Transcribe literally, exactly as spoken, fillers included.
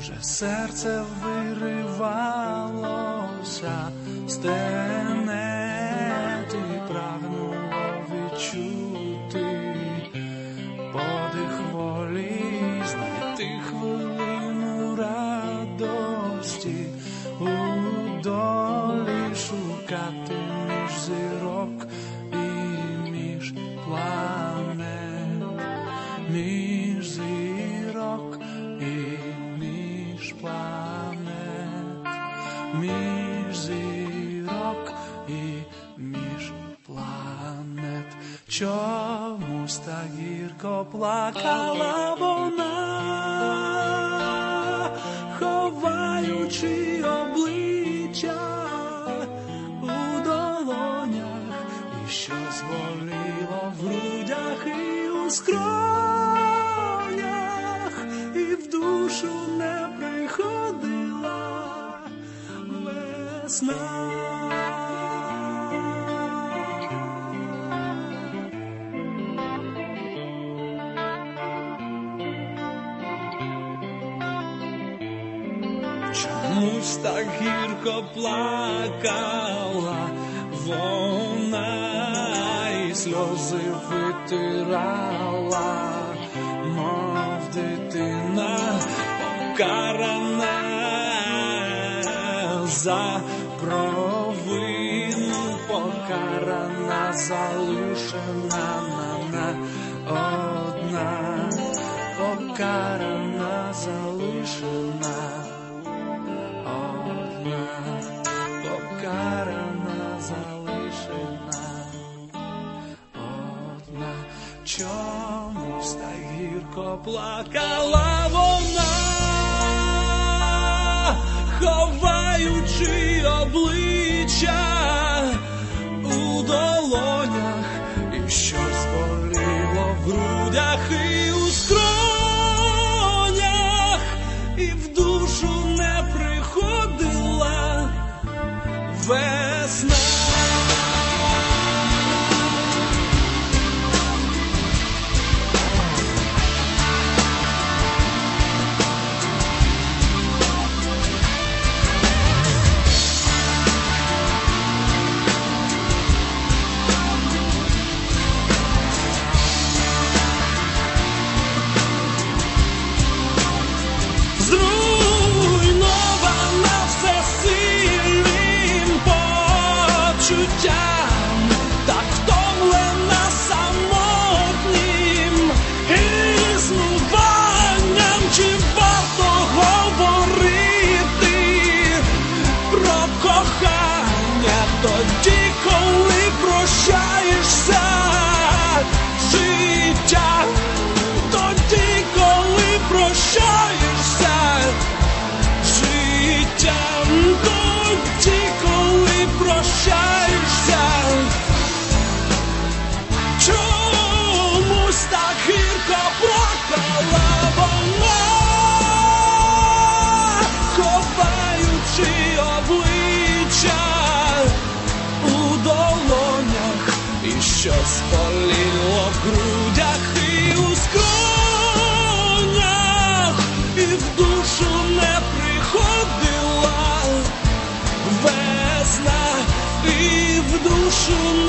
вже серце виривалося з тенет і прагнуло відчути подих волі, знайти хвилину радості у долі, шукати між зірок і між планет, між зірок і між планет, між зірок і між планет. Чомусь так гірко плакала вона, ховаючи обличчя у долонях, і щось боліло в грудях і у скронях, і в душу не приходила весна. Чомусь так гірко плакала вона, і сльози витирала, мов дитина покарана за провину, покарана, залишена на одна, покарана, залишена одна, покарана, залишена одна. Чомусь так гірко плакала вона, ховаючи обличчя у долонях, і щось боліло в грудях і у скронях, і в душу не приходила весна. Так втомлена самотнім існуванням, чи варто говорити про кохання тоді, коли прощаєшся з життям, тоді, коли прощаєшся з життям, тоді, коли прощаєшся. Чомусь так гірко плакала вона, ховаючи обличчя у долонях, і щось боліло в грудях і у скронях, і в душу не приходила весна, і в душу